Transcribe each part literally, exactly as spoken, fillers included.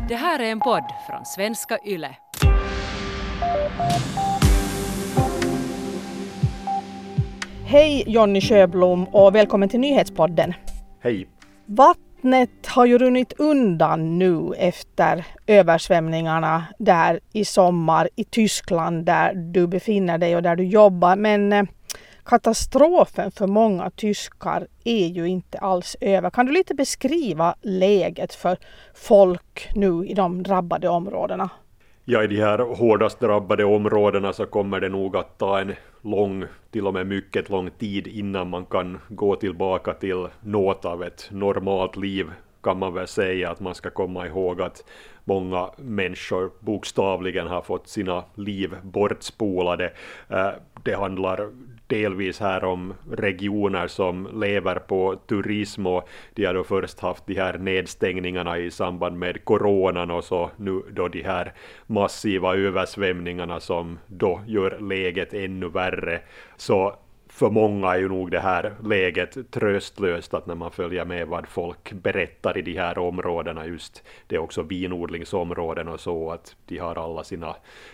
Det här är en podd från Svenska Yle. Hej Jonny Sjöblom och välkommen till Nyhetspodden. Hej. Vattnet har ju runnit undan nu efter översvämningarna där i sommar i Tyskland där du befinner dig och där du jobbar. Men katastrofen för många tyskar är ju inte alls över. Kan du lite beskriva läget för folk nu i de drabbade områdena? Ja, i de här hårdast drabbade områdena så kommer det nog att ta en lång, till och med mycket lång tid innan man kan gå tillbaka till något av ett normalt liv. Kan man väl säga att man ska komma ihåg att många människor bokstavligen har fått sina liv bortspolade. Det handlar delvis här om regioner som lever på turism och de har då först haft de här nedstängningarna i samband med coronan och så nu då de här massiva översvämningarna som då gör läget ännu värre. Så för många är ju nog det här läget tröstlöst att när man följer med vad folk berättar i de här områdena, just det är också vinodlingsområden och så, att de har alla sina,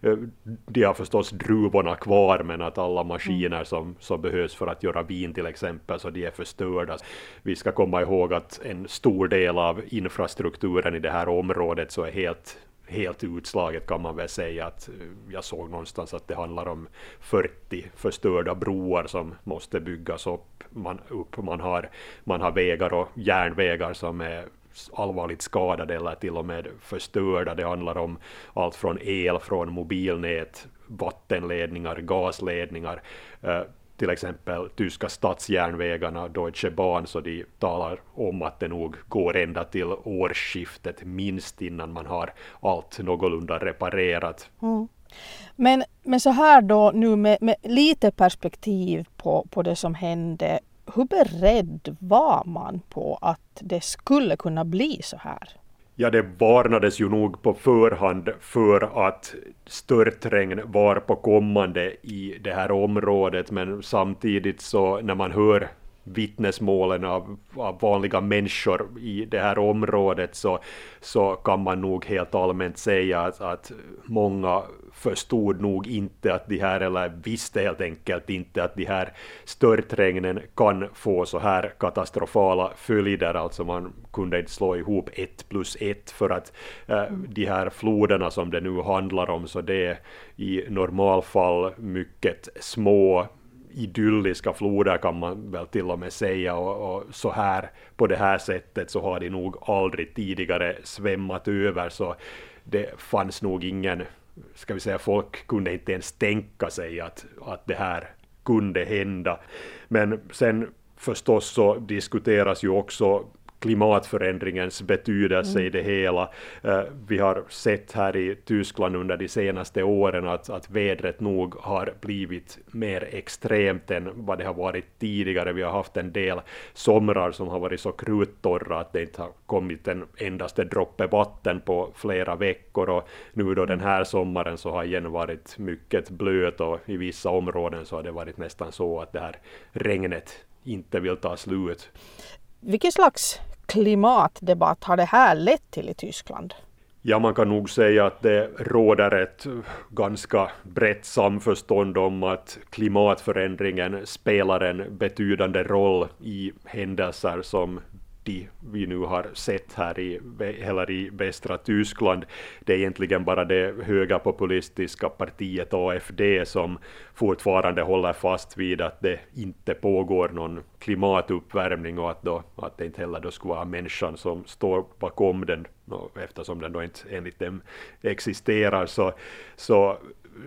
de har förstås druvorna kvar men att alla maskiner som, som behövs för att göra vin till exempel så de är förstörda. Vi ska komma ihåg att en stor del av infrastrukturen i det här området så är helt helt utslaget kan man väl säga. Att jag såg någonstans att det handlar om fyrtio förstörda broar som måste byggas upp. Man, upp. man, har, man har vägar och järnvägar som är allvarligt skadade eller till och med förstörda. Det handlar om allt från el, från mobilnät, vattenledningar, gasledningar. Uh, till exempel tyska stadsjärnvägarna, Deutsche Bahn, så de talar om att det nog går ända till årsskiftet minst innan man har allt någorlunda reparerat. Mm. Men, men så här då nu med, med lite perspektiv på, på det som hände, hur beredd var man på att det skulle kunna bli så här? Ja, det varnades ju nog på förhand för att störtregn var på kommande i det här området, men samtidigt så när man hör vittnesmålen av, av vanliga människor i det här området så, så kan man nog helt allmänt säga att, att många förstod nog inte att de här, eller visste helt enkelt inte att de här störtregnen kan få så här katastrofala följder. Alltså man kunde inte slå ihop ett plus ett för att äh, de här floderna som det nu handlar om, så det är i normalfall mycket små idylliska floder kan man väl till och med säga, och, och så här på det här sättet så har de nog aldrig tidigare svämmat över, så det fanns nog ingen, ska vi säga, folk kunde inte ens tänka sig att, att det här kunde hända. Men sen förstås så diskuteras ju också klimatförändringens betydelse mm. i det hela. Uh, vi har sett här i Tyskland under de senaste åren att, att vädret nog har blivit mer extremt än vad det har varit tidigare. Vi har haft en del somrar som har varit så kruttorra att det inte har kommit en endaste droppe vatten på flera veckor, och nu då den här sommaren så har igen varit mycket blöt och i vissa områden så har det varit nästan så att det här regnet inte vill ta slut. Vilken slags klimatdebatt har det här lett till i Tyskland? Ja, man kan nog säga att det råder ett ganska brett samförstånd om att klimatförändringen spelar en betydande roll i händelser som de vi nu har sett här i, eller i västra Tyskland. Det är egentligen bara det höga populistiska partiet A F D som fortfarande håller fast vid att det inte pågår någon klimatuppvärmning och att, då, att det inte heller då skulle vara människan som står bakom den, och eftersom den då inte enligt dem existerar, så, så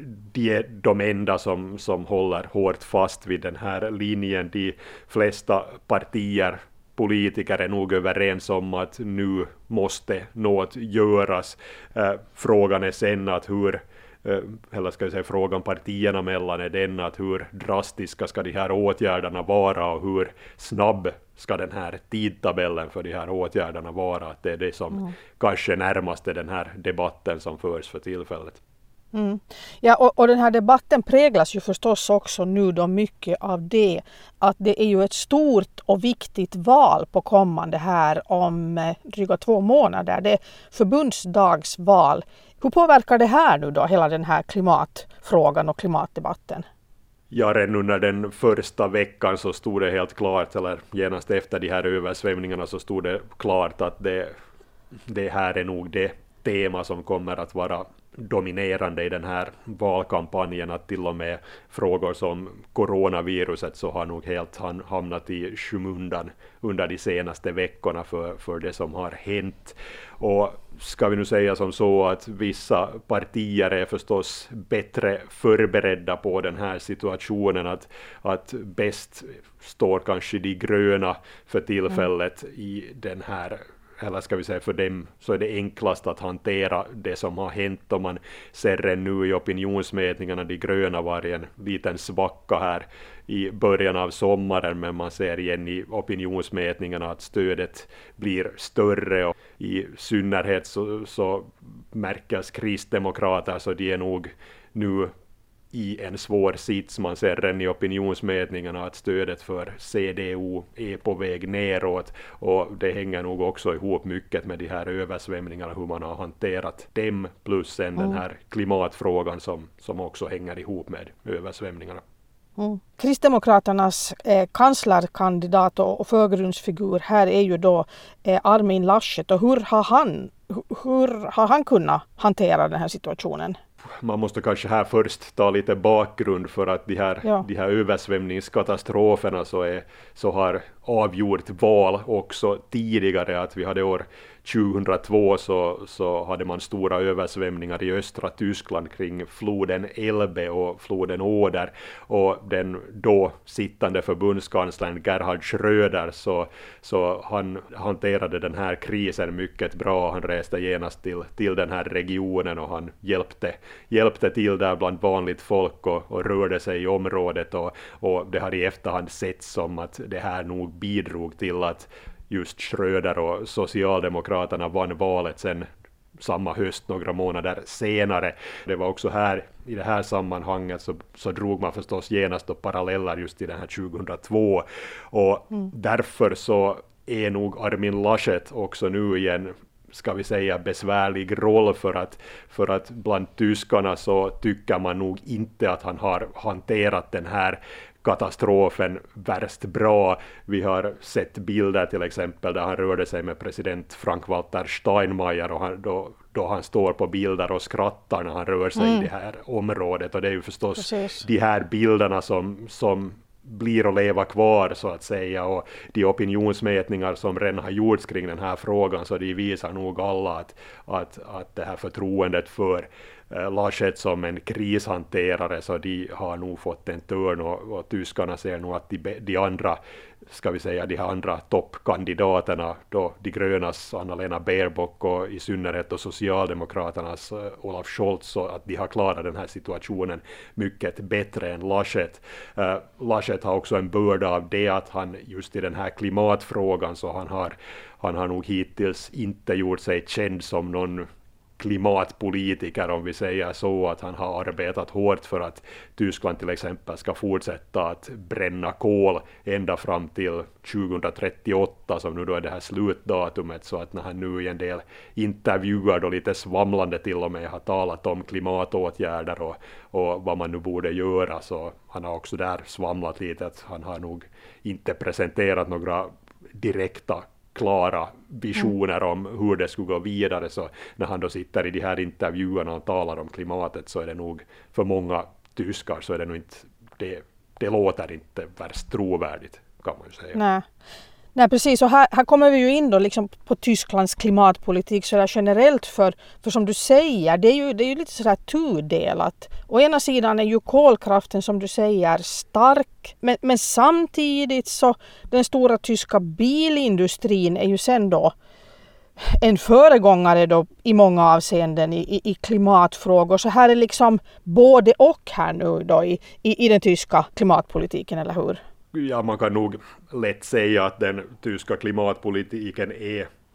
de är de enda som, som håller hårt fast vid den här linjen. De flesta partier, politiker är nog överens om att nu måste något göras. Eh, frågan är sen att hur, eh, eller ska jag säga frågan partierna mellan är den att hur drastiska ska de här åtgärderna vara och hur snabb ska den här tidtabellen för de här åtgärderna vara. Att det är det som mm. kanske närmast är den här debatten som förs för tillfället. Mm. Ja, och, och den här debatten präglas ju förstås också nu då mycket av det att det är ju ett stort och viktigt val på kommande här om eh, dryga två månader. Det är förbundsdagsval. Hur påverkar det här nu då, hela den här klimatfrågan och klimatdebatten? Ja, redan under den första veckan så stod det helt klart, eller genast efter de här översvämningarna så stod det klart att det, det här är nog det tema som kommer att vara dominerande i den här valkampanjen, att till och med frågor som coronaviruset så har nog helt hamnat i skymundan under de senaste veckorna för, för det som har hänt. Och ska vi nu säga som så att vissa partier är förstås bättre förberedda på den här situationen, att, att bäst står kanske de gröna för tillfället mm. i den här, eller ska vi säga för dem så är det enklast att hantera det som har hänt. Om man ser nu i opinionsmätningarna, de gröna var i en liten svacka här i början av sommaren, men man ser igen i opinionsmätningarna att stödet blir större, och i synnerhet så, så märkas kristdemokrater, så de är nog nu i en svår sits. Man ser redan i opinionsmätningarna att stödet för C D O är på väg neråt, och det hänger nog också ihop mycket med de här översvämningarna, hur man har hanterat dem, plus sen mm. den här klimatfrågan som, som också hänger ihop med översvämningarna. Mm. Kristdemokraternas eh, kanslerkandidat och, och förgrundsfigur här är ju då eh, Armin Laschet, och hur har han, hur, hur har han kunnat hantera den här situationen? Man måste kanske här först ta lite bakgrund, för att de här, ja. de här översvämningskatastroferna så, är, så har avgjort val också tidigare. Att vi hade år tjugohundratvå så, så hade man stora översvämningar i östra Tyskland kring floden Elbe och floden Oder, och den då sittande förbundskanslern Gerhard Schröder så, så han hanterade den här krisen mycket bra. Han reste genast till, till den här regionen, och han hjälpte, hjälpte till där bland vanligt folk och, och rörde sig i området, och, och det har i efterhand sett som att det här nog bidrog till att just Schröder och Socialdemokraterna vann valet sen samma höst några månader senare. Det var också här i det här sammanhanget så, så drog man förstås genast då paralleller just i den här tjugohundratvå, och mm. därför så är nog Armin Laschet också nu i en, ska vi säga, besvärlig roll, för att, för att bland tyskarna så tycker man nog inte att han har hanterat den här katastrofen värst bra. Vi har sett bilder till exempel där han rörde sig med president Frank-Walter Steinmeier, och han, då, då han står på bilder och skrattar när han rör sig mm. i det här området, och det är ju förstås Precis. de här bilderna som, som blir att leva kvar så att säga, och de opinionsmätningar som redan har gjorts kring den här frågan, så de visar nog alla att, att, att det här förtroendet för eh, Laschet som en krishanterare, så de har nog fått en törn, och, och tyskarna ser nog att de, de andra, ska vi säga, de här andra toppkandidaterna, då de grönas Anna-Lena Baerbock och i synnerhet då Socialdemokraternas uh, Olaf Scholz, så att de har klarat den här situationen mycket bättre än Laschet. Uh, Laschet har också en börda av det att han just i den här klimatfrågan, så han har, han har nog hittills inte gjort sig känd som någon klimatpolitiker, om vi säger så, att han har arbetat hårt för att Tyskland till exempel ska fortsätta att bränna kol ända fram till tjugohundratrettioåtta, som nu då är det här slutdatumet, så att när han nu i en del intervjuer då lite svamlande till och med har talat om klimatåtgärder och, och vad man nu borde göra, så han har också där svamlat lite, att han har nog inte presenterat några direkta klara visioner om hur det skulle gå vidare, så när han då sitter i de här intervjuerna och talar om klimatet, så är det nog för många tyskar så är det nog inte, det, det låter inte värst trovärdigt, kan man ju säga. Nej. Nej, precis. Och här, här kommer vi ju in då liksom på Tysklands klimatpolitik så där generellt, för, för som du säger, det är ju, det är ju lite sådär tudelat. Å ena sidan är ju kolkraften, som du säger, stark, men, men samtidigt så den stora tyska bilindustrin är ju sen då en föregångare då i många avseenden i, i, i klimatfrågor. Så här är liksom både och här nu då i, i, i den tyska klimatpolitiken, eller hur? Ja, man kan nog lätt säga att den tyska klimatpolitiken är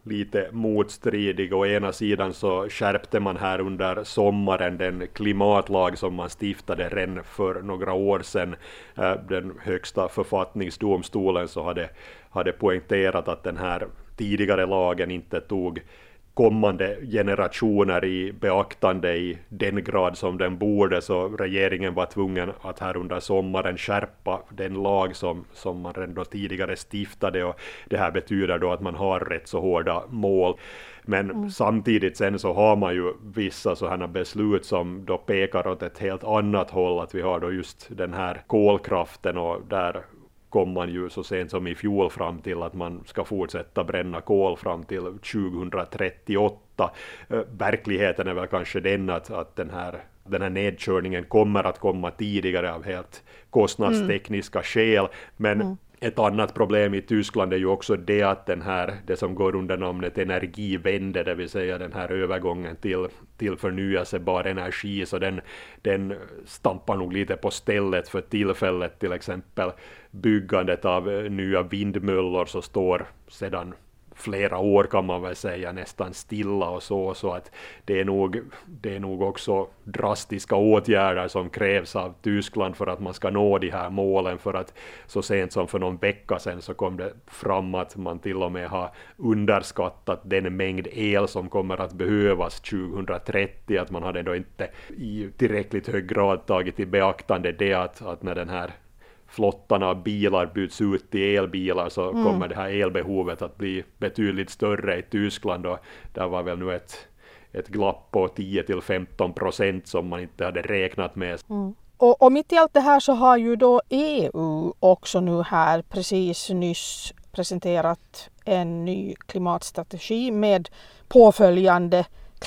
lite motstridig. Å ena sidan så skärpte man här under sommaren den klimatlag som man stiftade redan för några år sedan. Den högsta författningsdomstolen så hade, hade poängterat att den här tidigare lagen inte tog kommande generationer i beaktande i den grad som den borde, så regeringen var tvungen att här under sommaren skärpa den lag som, som man redan tidigare stiftade, och det här betyder då att man har rätt så hårda mål. Men mm. samtidigt sen så har man ju vissa sådana beslut som då pekar åt ett helt annat håll, att vi har då just den här kolkraften, och där kom man ju så sent som i fjol fram till att man ska fortsätta bränna kol fram till tjugohundratrettioåtta. Eh, verkligheten är väl kanske den att, att den, här, den här nedkörningen kommer att komma tidigare av helt kostnadstekniska mm. skäl, men mm. ett annat problem i Tyskland är ju också det att den här, det som går under namnet energivände, det vill säga den här övergången till, till förnyelsebar energi, så den, den stampar nog lite på stället för tillfället. Till exempel byggandet av nya vindmöllor så står sedan flera år kan man väl säga nästan stilla och så, så att det är nog, det är nog också drastiska åtgärder som krävs av Tyskland för att man ska nå de här målen, för att så sent som för någon vecka sedan så kom det fram att man till och med har underskattat den mängd el som kommer att behövas tjugohundratrettio, att man hade då inte i tillräckligt hög grad tagit i beaktande det att, att när den här flottan av bilar byts ut till elbilar så mm. kommer det här elbehovet att bli betydligt större i Tyskland, och där var väl nu ett, ett glapp på tio till femton procent som man inte hade räknat med. Mm. Och, och mitt i allt det här så har ju då E U också nu här precis nyss presenterat en ny klimatstrategi med påföljande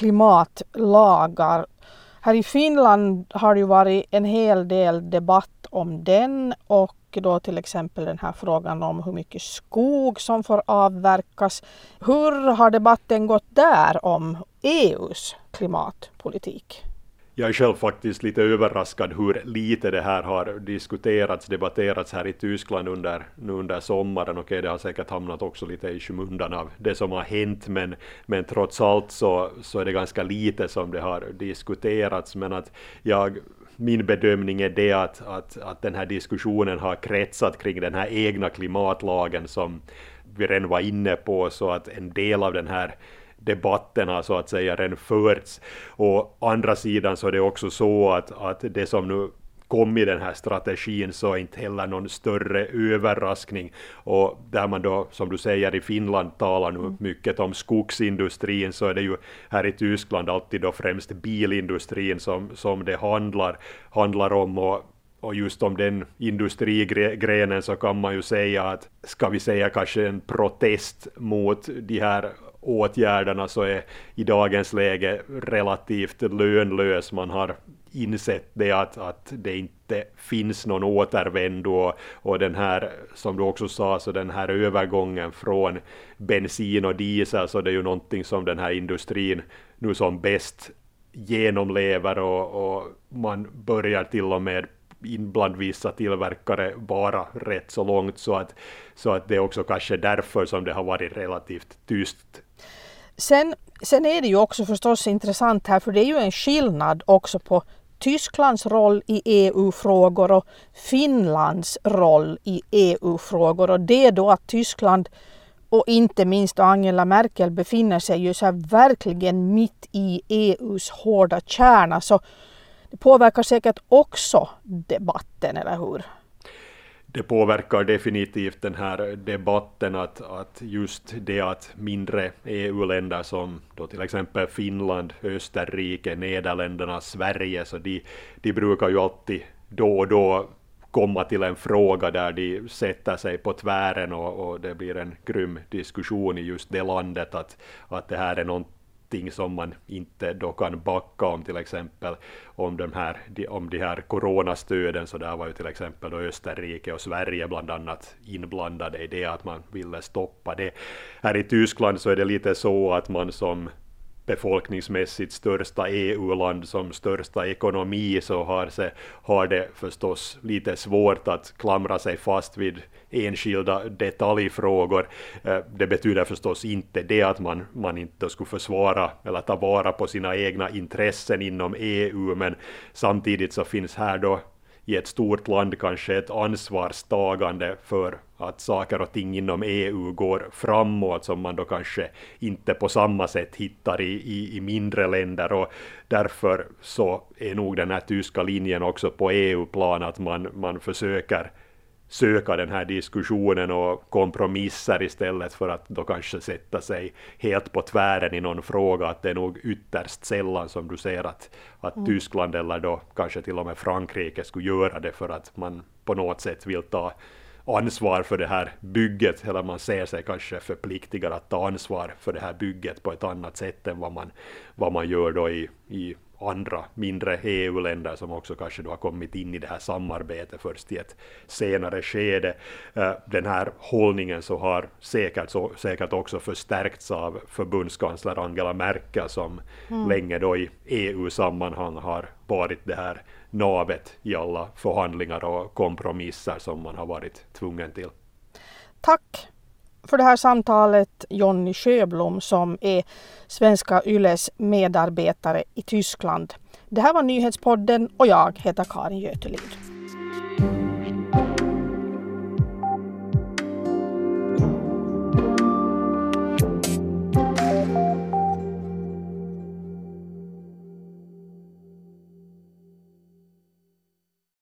klimatlagar. Här i Finland har det ju varit en hel del debatt om den, och då till exempel den här frågan om hur mycket skog som får avverkas. Hur har debatten gått där om E U:s klimatpolitik? Jag är själv faktiskt lite överraskad hur lite det här har diskuterats, debatterats här i Tyskland under, nu under sommaren. Okej, det har säkert hamnat också lite i skymundan av det som har hänt, men, men trots allt så, så är det ganska lite som det har diskuterats. Men att jag, min bedömning är det att, att, att den här diskussionen har kretsat kring den här egna klimatlagen som vi redan var inne på, så att en del av den här debatten har så att säga redan förts. Och andra sidan så är det också så att, att det som nu kom i den här strategin så är inte heller någon större överraskning, och där man då som du säger i Finland talar nu mycket om skogsindustrin, så är det ju här i Tyskland alltid då främst bilindustrin som, som det handlar, handlar om, och Och just om den industrigrenen så kan man ju säga att, ska vi säga kanske en protest mot de här åtgärderna, så är i dagens läge relativt lönlös. Man har insett det att, att det inte finns någon återvändo, och, och den här, som du också sa, så den här övergången från bensin och diesel, så det är ju någonting som den här industrin nu som bäst genomlever, och, och man börjar till och med bland vissa tillverkare vara rätt så långt, så att, så att det är också kanske därför som det har varit relativt tyst. Sen, sen är det ju också förstås intressant här, för det är ju en skillnad också på Tysklands roll i E U-frågor och Finlands roll i E U-frågor, och det är då att Tyskland och inte minst Angela Merkel befinner sig ju så här verkligen mitt i E U:s hårda kärna, så det påverkar säkert också debatten, eller hur? Det påverkar definitivt den här debatten att, att just det att mindre E U-länder som då till exempel Finland, Österrike, Nederländerna, Sverige, så de, de brukar ju alltid då och då komma till en fråga där de sätter sig på tvären, och, och det blir en grym diskussion i just det landet att, att det här är någonting som man inte då kan backa om, till exempel om de här, om de här coronastöden, så där var ju till exempel då Österrike och Sverige bland annat inblandade i det, att man ville stoppa det. Här i Tyskland så är det lite så att man som befolkningsmässigt största E U-land som största ekonomi så har, sig, har det förstås lite svårt att klamra sig fast vid enskilda detaljfrågor. Det betyder förstås inte det att man, man inte skulle försvara eller ta vara på sina egna intressen inom E U, men samtidigt så finns här då i ett stort land kanske ett ansvarstagande för att saker och ting inom E U går framåt som man då kanske inte på samma sätt hittar i, i, i mindre länder, och därför så är nog den här tyska linjen också på E U-plan att man, man försöker söka den här diskussionen och kompromisser istället för att då kanske sätta sig helt på tvären i någon fråga. Att det är nog ytterst sällan som du ser att, att mm. Tyskland eller då kanske till och med Frankrike skulle göra det för att man på något sätt vill ta ansvar för det här bygget, eller man ser sig kanske förpliktigad att ta ansvar för det här bygget på ett annat sätt än vad man, vad man gör då i, i andra mindre E U-länder som också kanske då har kommit in i det här samarbetet först i ett senare skede. Den här hållningen så har säkert, så, säkert också förstärkts av förbundskansler Angela Merkel som mm. länge då i E U-sammanhang har varit det här navet i alla förhandlingar och kompromisser som man har varit tvungen till. Tack för det här samtalet, Jonny Sjöblom, som är Svenska Yles medarbetare i Tyskland. Det här var Nyhetspodden och jag heter Karin Götelid.